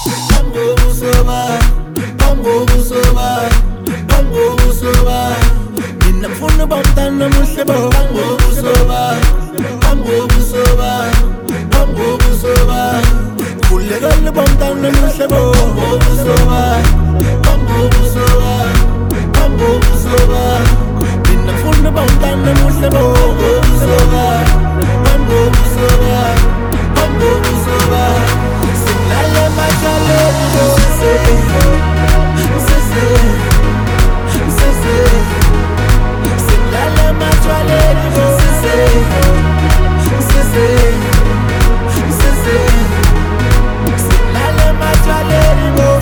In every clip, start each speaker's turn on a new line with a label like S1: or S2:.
S1: Bangobuso bakho, bangobuso bakho, bangobuso bakho. Mina ngifuna bamntana muhle bo. Bangobuso bakho, bangobuso bakho, bangobuso bakho. Khulekele bamntana muhle bo. Bangobuso bakho, bangobuso bakho, bangobuso bakho. Mina ngifuna bamntana muhle bo. Bangobuso bakho, bangobuso bakho, bangobuso bakho. Silale machaleni bo. Silale machaleni bo. Silale machaleni bo.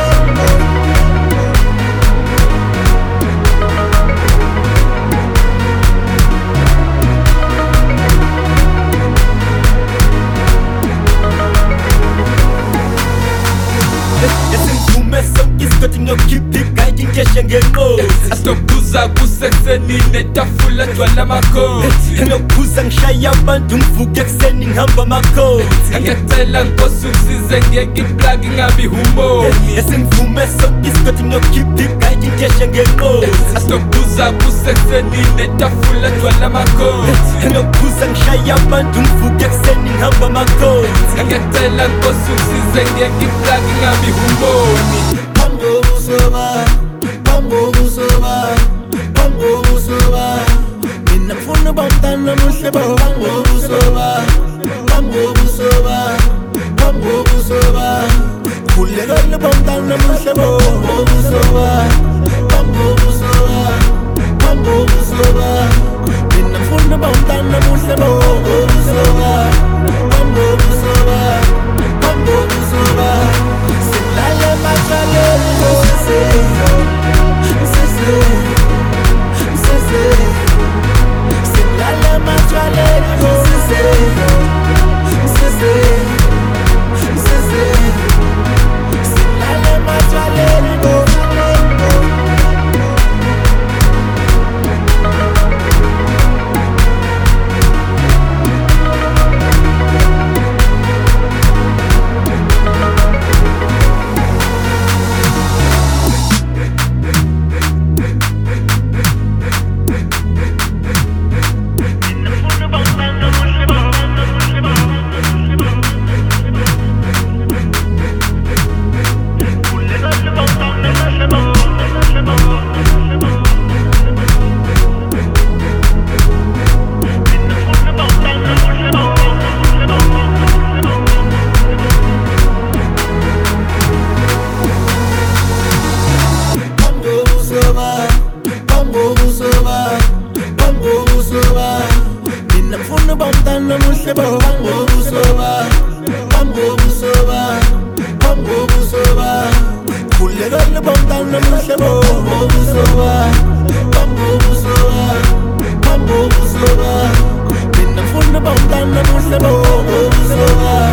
S2: Asitokuza kuseseni netafula twala makoti
S1: Ngikuza ngishaya abantu ngivuke ekseni ngihamba amakoti
S2: Angicela nkosi usize ngeke iplug ingabi humo
S1: Esengivume sonke isikhathi ngiyokhipha igadi ngisheshe ngenqozi
S2: Asitokuza kuseseni netafula twala makoti
S1: Ngikuza ngishaya abantu ngivuke ekseni ngihamba amakoti
S2: Angicela nkosi usize ngeke iplug ingabi humo
S1: Bangobuso bakho, bangobuso bakho, bangobuso bakho. Mina ngifuna bamntana muhle bo. Bangobuso bakho, bangobuso bakho, bangobuso bakho. Khulekele bamntana muhle bo. Bangobuso bakho, bangobuso bakho, bangobuso bakho. Mina ngifuna bamntana muhle bo. Bangobuso bakho, bangobuso bakho, bangobuso bakho. Silale machaleni bo. Silale machaleni bo. Silale machaleni bo. Mina ngifuna bamntana muhle bo. Bangobuso bakho, bangobuso bakho, bangobuso bakho. Khulekele bamntana muhle bo. Bangobuso bakho, bangobuso bakho, bangobuso bakho. Mina ngifuna bamntana muhle bo. Bangobuso bakho.